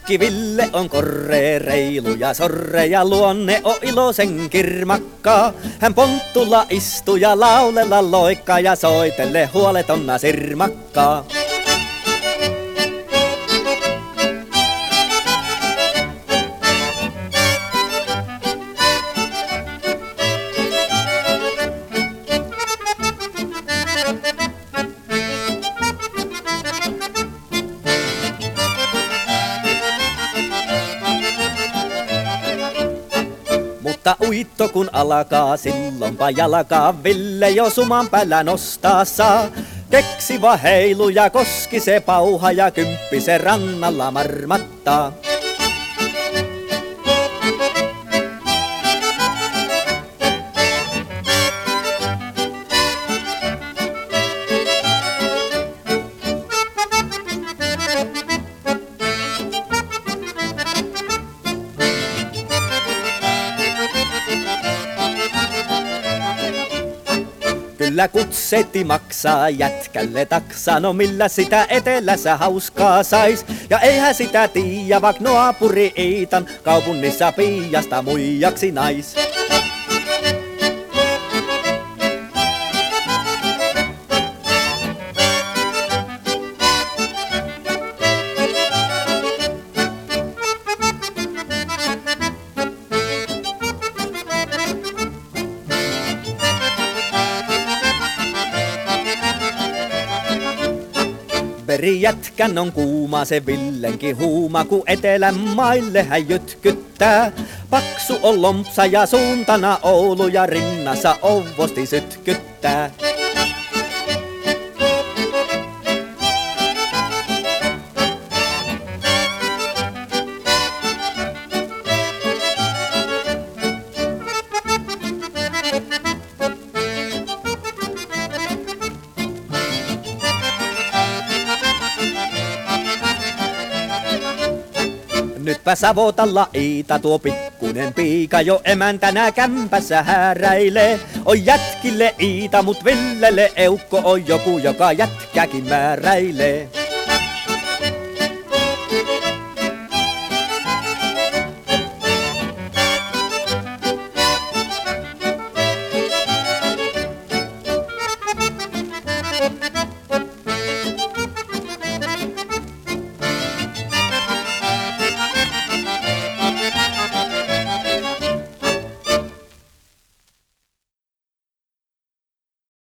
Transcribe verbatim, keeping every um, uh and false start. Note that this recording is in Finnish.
Kuski Ville on korre, reilu ja sorre ja luonne on iloisen kirmakkaa. Hän ponttulla istuu ja laulella loikkaa ja soitelle huoletonna sirmakkaa. Mutta uitto kun alkaa, silloinpa jalkaa Ville jo suman päällä nostaa saa. Keksiva heilu ja koski se pauha ja kymppi se rannalla marmattaa. Kyllä kutsetti maksaa jätkälle taksa, no millä sitä etelässä hauskaa sais. Ja eihän sitä tiiä, vaak naapuri Iitan kaupungissa piiasta muijaksi nais. Veri jätkän on kuuma se Villenkin huuma, ku etelän maille hän jytkyttää. Paksu on lompsa ja suuntana Oulu ja rinnassa ovosti sytkyttää. Nytpä Savotalla Iita tuo pikkunen piika jo emäntänä kämpässä hääräilee. On jätkille Iita, mut Villelle eukko on joku, joka jätkäkin määräilee.